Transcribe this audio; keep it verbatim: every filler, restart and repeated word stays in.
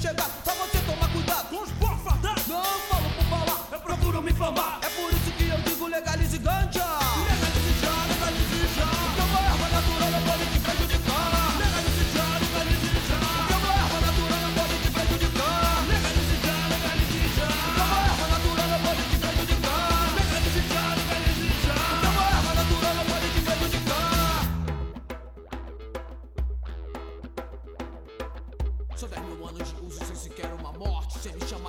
chegar, pra você tomar cuidado Com os porfadas, não falo por falar, eu procuro me infamar. é por isso que eu digo legalize ganja. Legalize já, legalize já. Porque uma erva natural não pode te prejudicar. Legalize já, legalize já. Porque uma erva natural não pode te prejudicar. Legalize já, legalize já. Porque uma erva natural não pode te prejudicar. Legalize já, legalize já. Porque uma erva natural não pode te prejudicar. São dez mil anos de uso sem sequer uma morte. Se ele chama